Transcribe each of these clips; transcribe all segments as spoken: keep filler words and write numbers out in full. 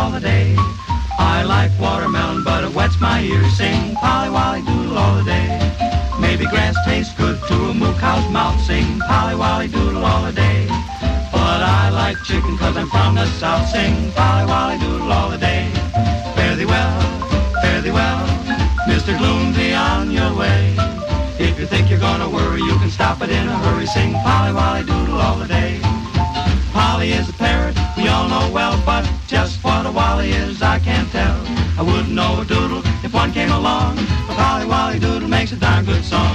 all the day. I like watermelon, but it wets my ears. Sing Polly Wolly Doodle all the day. Maybe grass tastes good to a moo cow's mouth. Sing Polly Wolly Doodle all the day. But I like chicken 'cause I'm from the south. Sing Polly Wolly Doodle all the day. Fare thee well, fare thee well, Mister Gloom, be on your way. If you think you're gonna worry, you can stop it in a hurry. Sing Polly Wolly Doodle all the day. Polly is a parrot, we all know well, but just what a Wally is, I can't tell. I wouldn't know a doodle if one came along, but Polly Wolly Doodle makes a darn good song.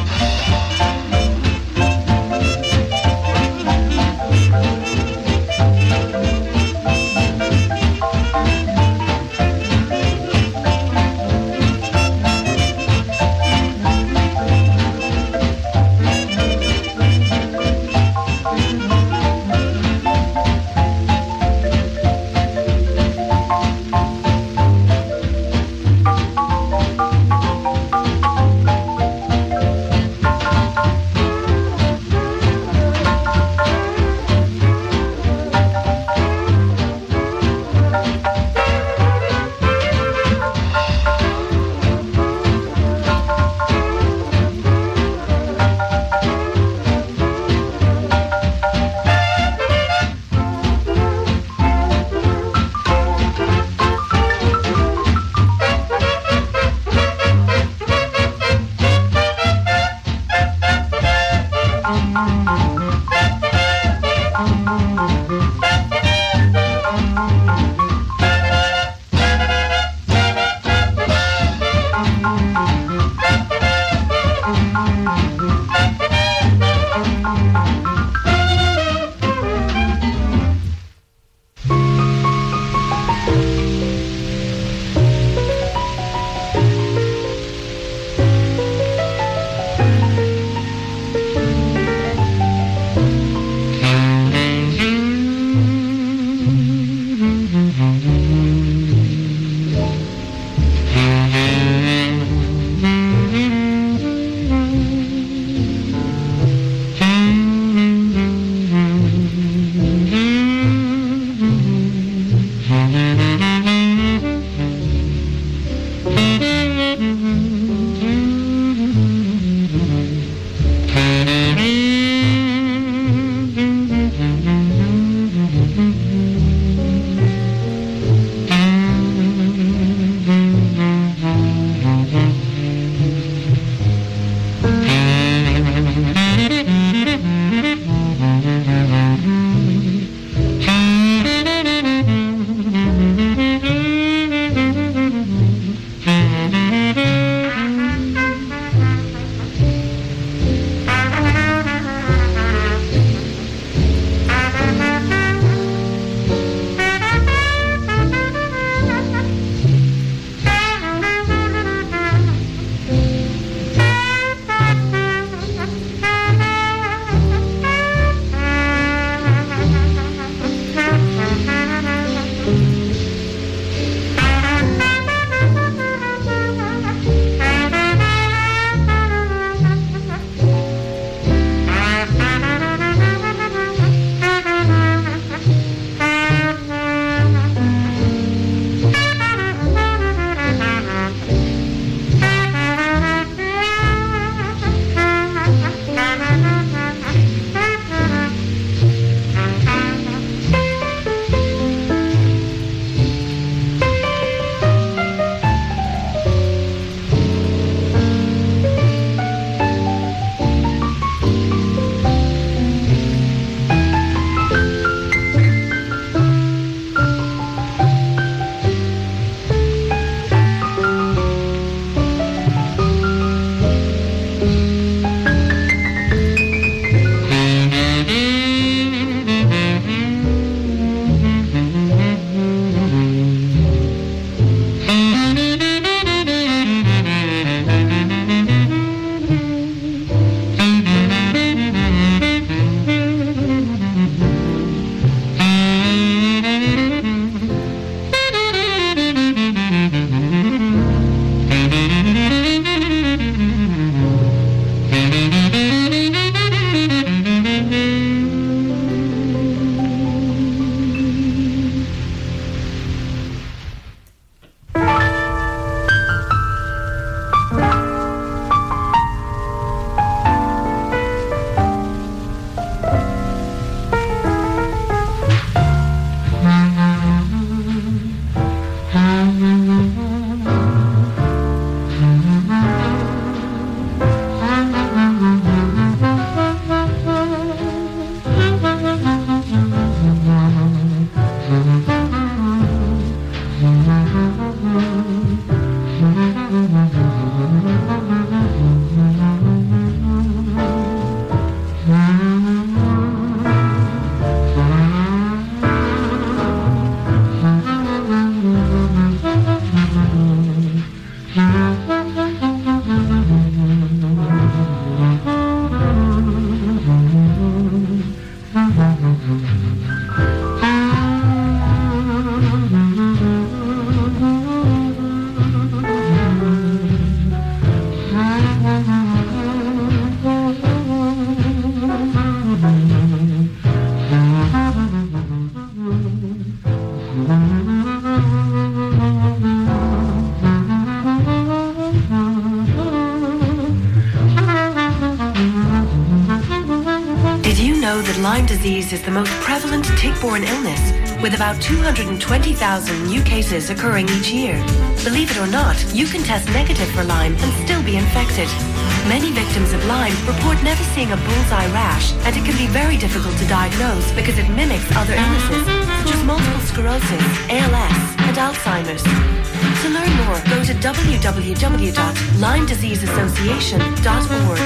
Did you know that Lyme disease is the most prevalent tick-borne illness, with about two hundred twenty thousand new cases occurring each year? Believe it or not, you can test negative for Lyme and still be infected. Many victims of Lyme report never seeing a bullseye rash, and it can be very difficult to diagnose because it mimics other illnesses, such as multiple sclerosis, A L S, and Alzheimer's. To learn more, go to w w w dot lyme disease association dot org.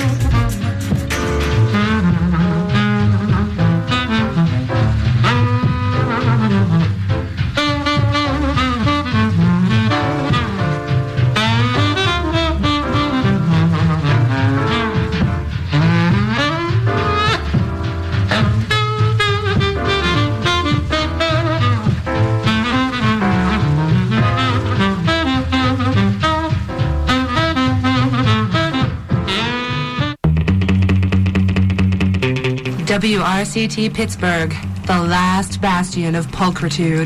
W R C T Pittsburgh, the last bastion of pulchritude.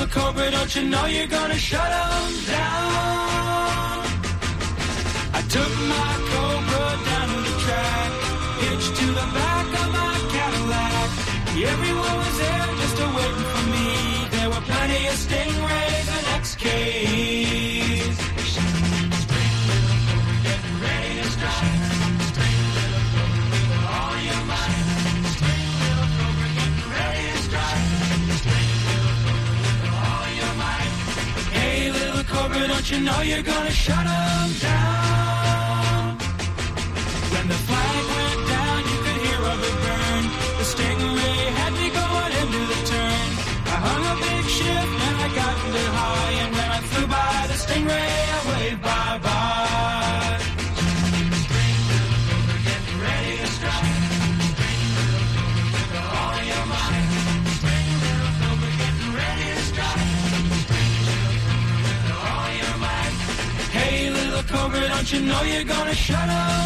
little cobra, don't you know you're gonna shut them down? I took my cobra down to the track, hitched to the back of my Cadillac. Everyone was there just a waiting for me. There were plenty of Stingrays and X Ks. Getting ready to strike. All your might. Getting ready to strike. All your might. Hey, little cobra, don't you know you're gonna shut them down? When the flag went down, you could hear of it burn. The Stingray had me going into the turn. I hung a big shift and I got into high, and when I flew by the Stingray, I waved bye-bye. Getting ready to strike. All your might. Getting ready to strike. All your might. Hey, little cobra, don't you know you're gonna shut them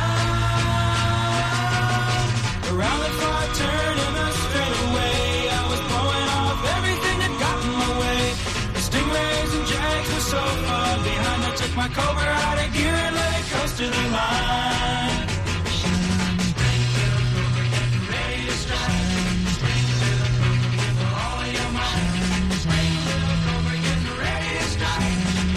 down? Around the far turn in a straightaway, I was blowing off everything that got in my way. The Stingrays and Jags were so far behind, I took my cobra out of gear and let it coast to the line. Getting ready to strike. All your might. Getting ready to strike.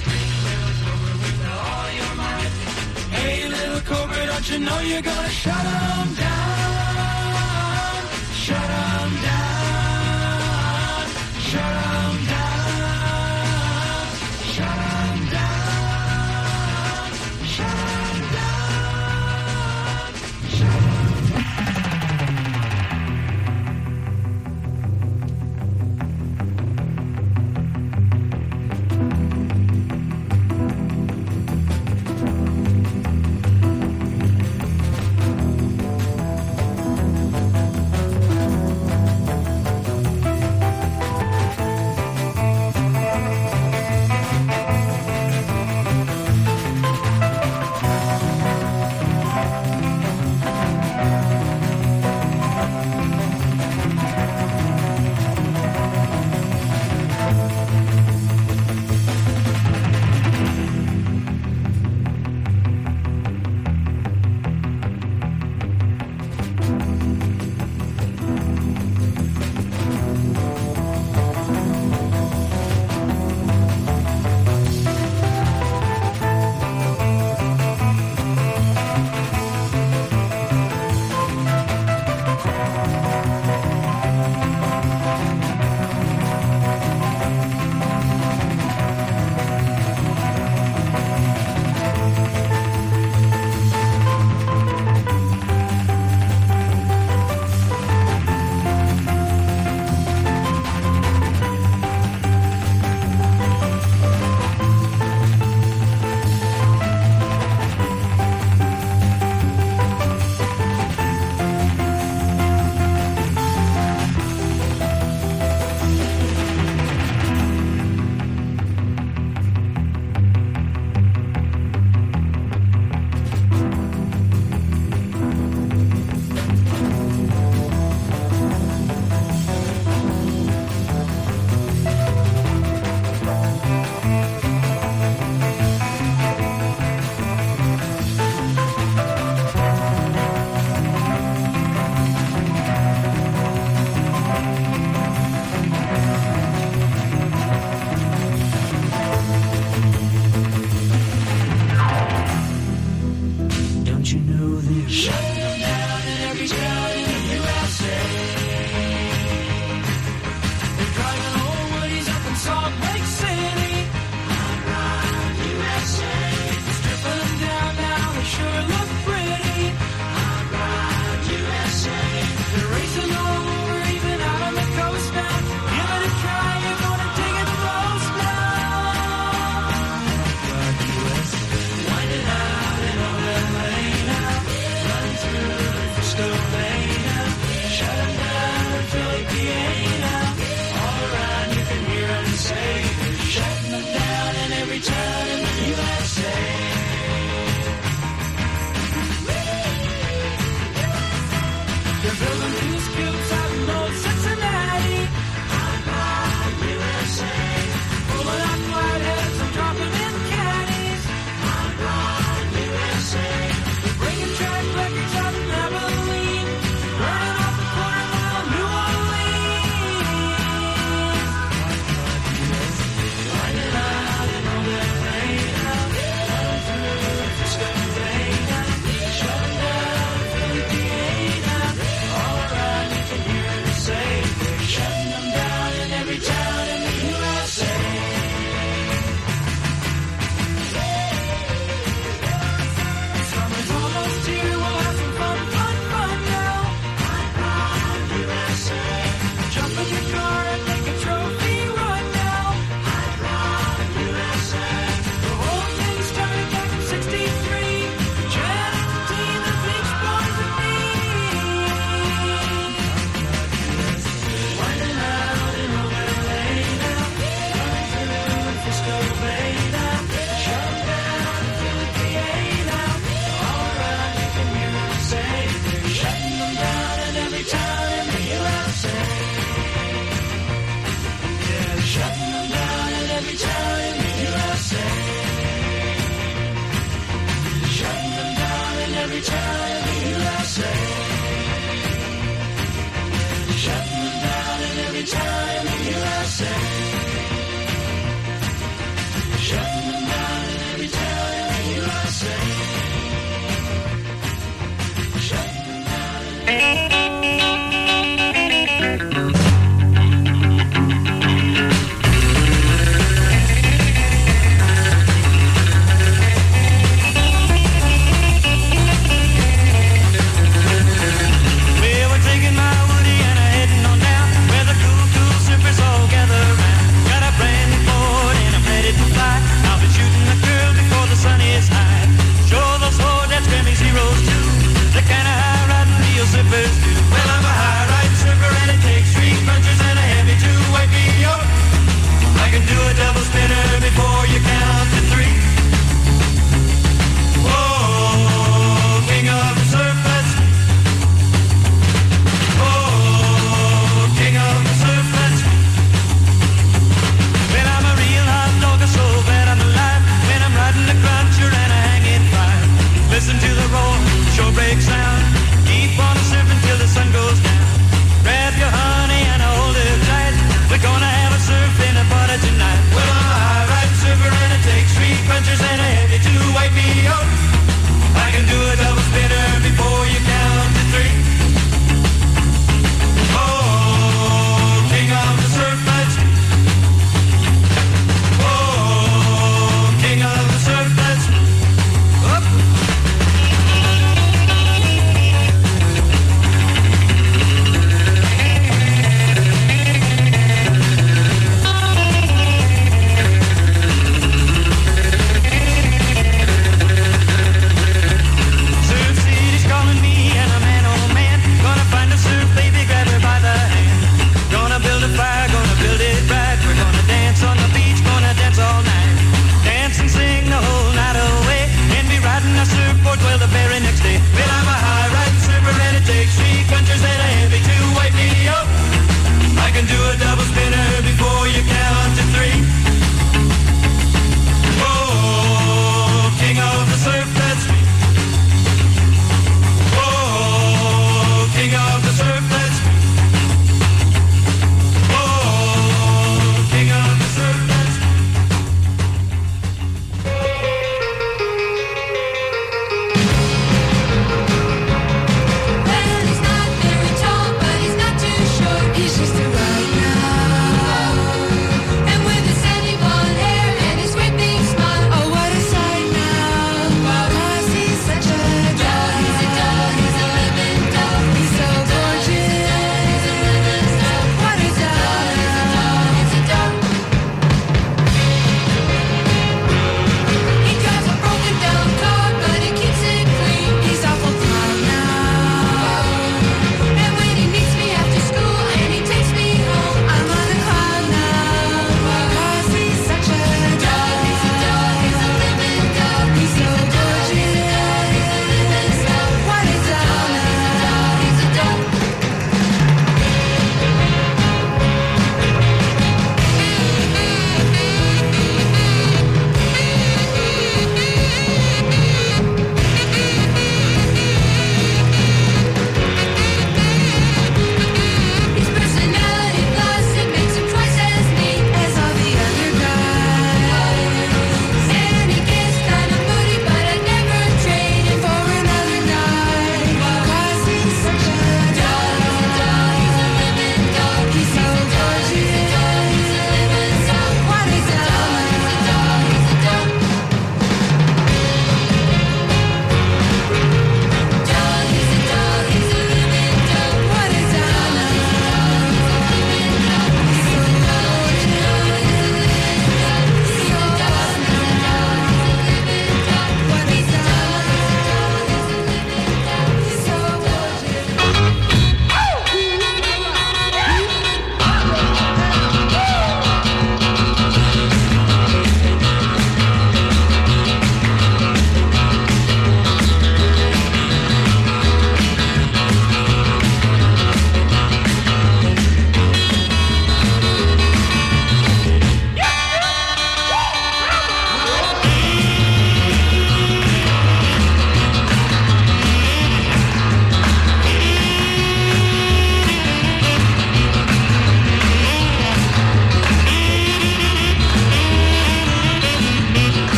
All your might. Hey, little cobra, don't you know you're gonna shut them down? Shut them down. Shut them down. Shut them down. Shut them down. Shut them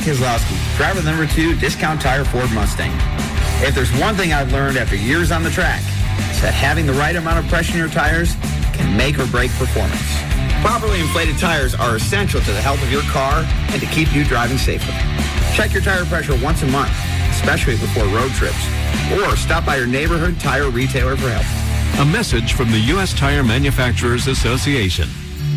Keselowski, driver number two, Discount Tire Ford Mustang. If there's one thing I've learned after years on the track, it's that having the right amount of pressure in your tires can make or break performance. Properly inflated tires are essential to the health of your car and to keep you driving safely. Check your tire pressure once a month, especially before road trips, or stop by your neighborhood tire retailer for help. A message from the U S Tire Manufacturers Association.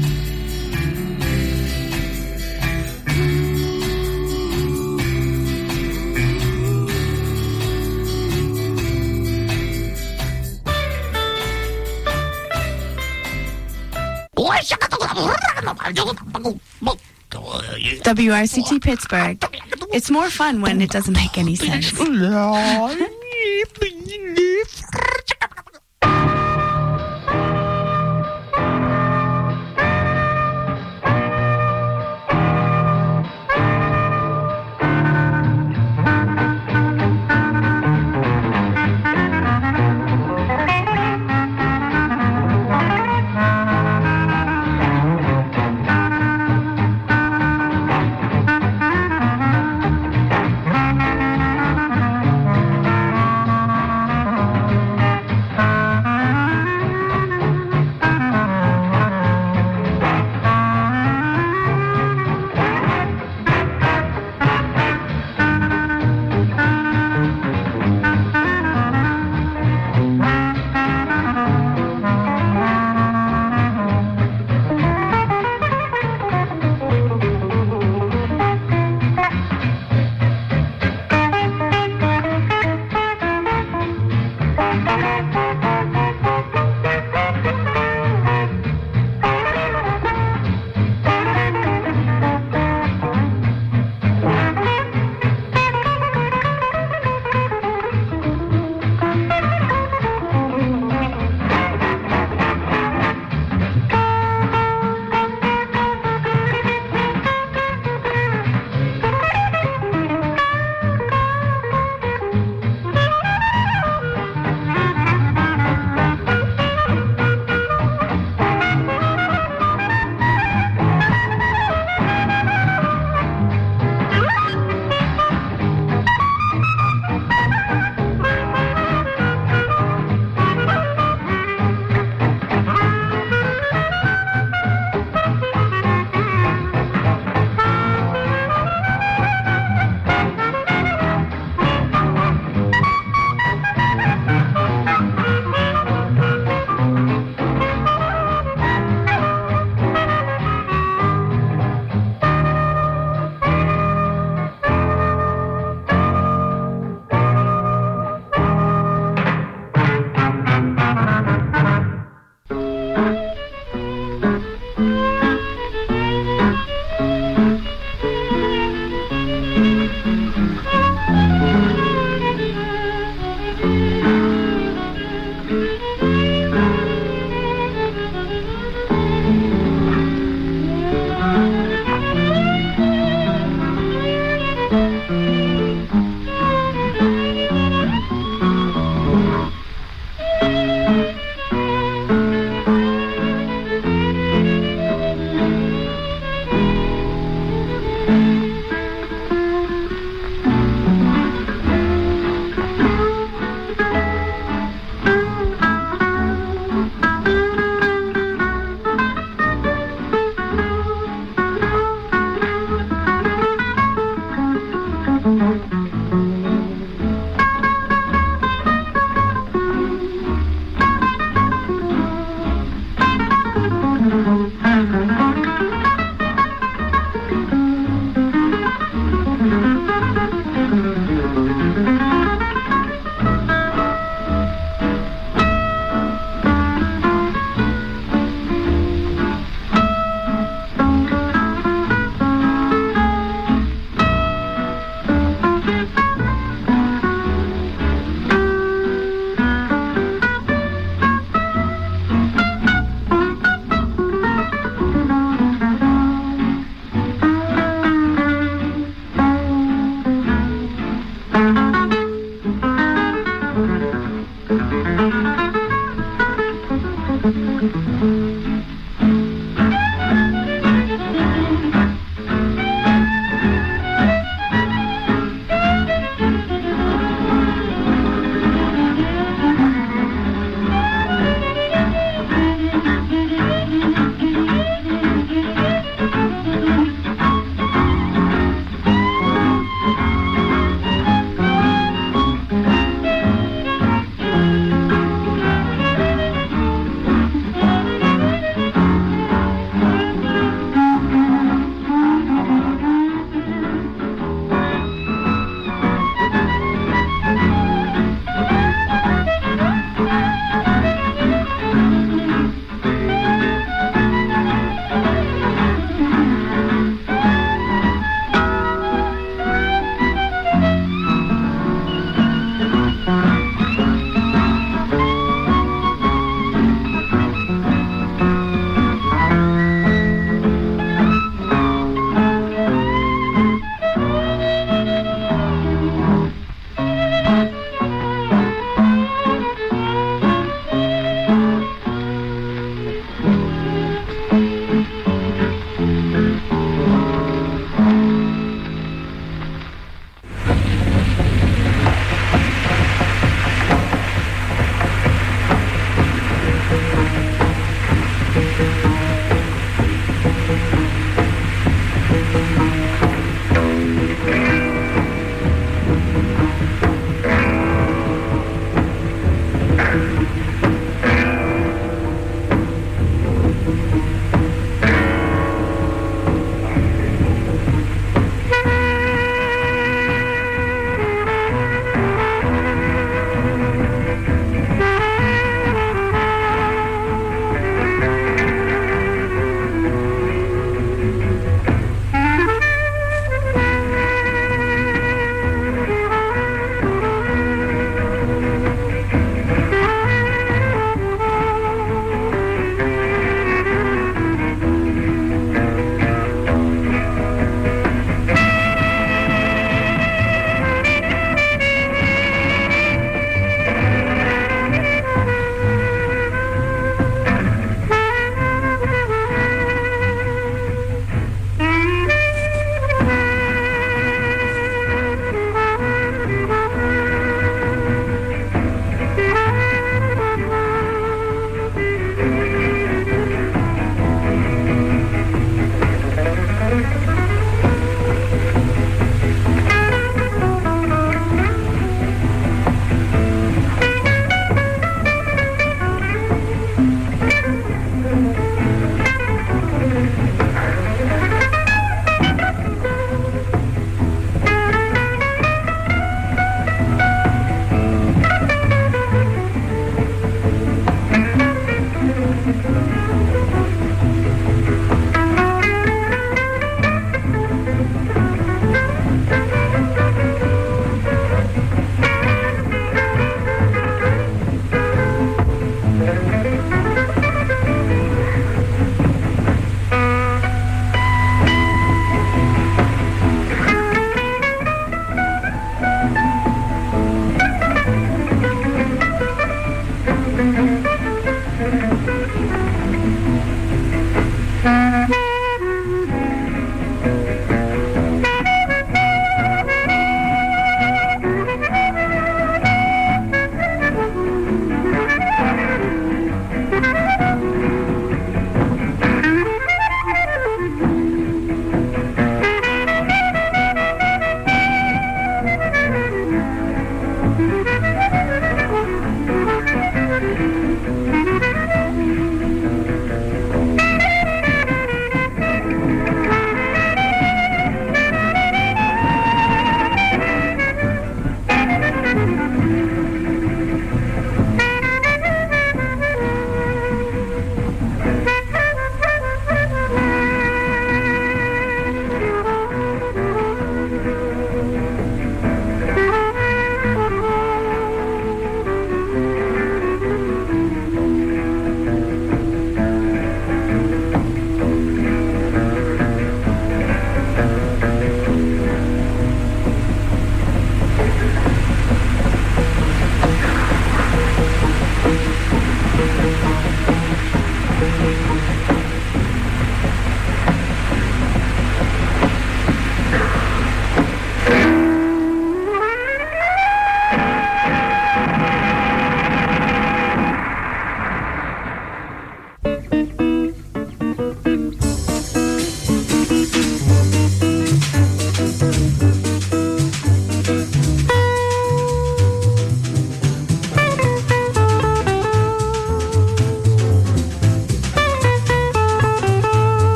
W R C T Pittsburgh. It's more fun when it doesn't make any sense.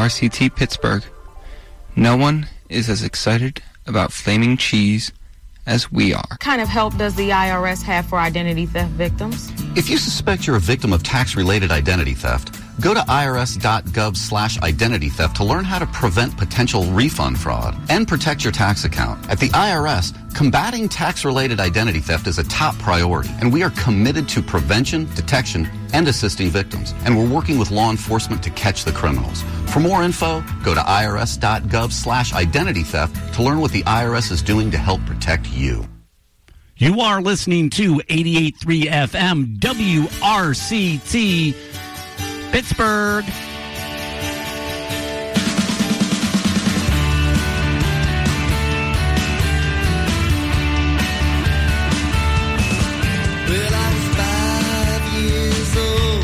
R C T Pittsburgh. No one is as excited about flaming cheese as we are. What kind of help does the I R S have for identity theft victims? If you suspect you're a victim of tax-related identity theft, go to irs.gov slash identity theft to learn how to prevent potential refund fraud and protect your tax account. At the I R S, combating tax-related identity theft is a top priority, and we are committed to prevention, detection, and assisting victims. And we're working with law enforcement to catch the criminals. For more info, go to irs.gov slash identity theft to learn what the I R S is doing to help protect you. You are listening to eighty-eight point three F M W R C T Pittsburgh. Well, I was five years old,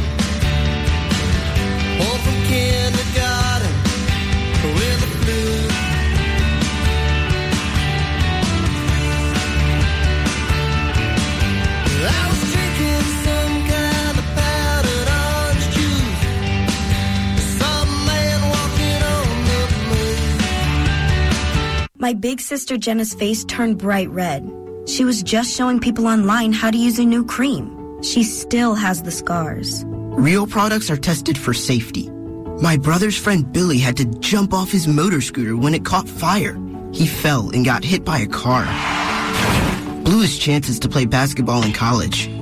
home from kindergarten with the flu. I was drinking some kind of powdered orange juice. Some man walking on the moon. My big sister Jenna's face turned bright red. She was just showing people online how to use a new cream. She still has the scars. Real products are tested for safety. My brother's friend Billy had to jump off his motor scooter when it caught fire. He fell and got hit by a car. Blew his chances to play basketball in college.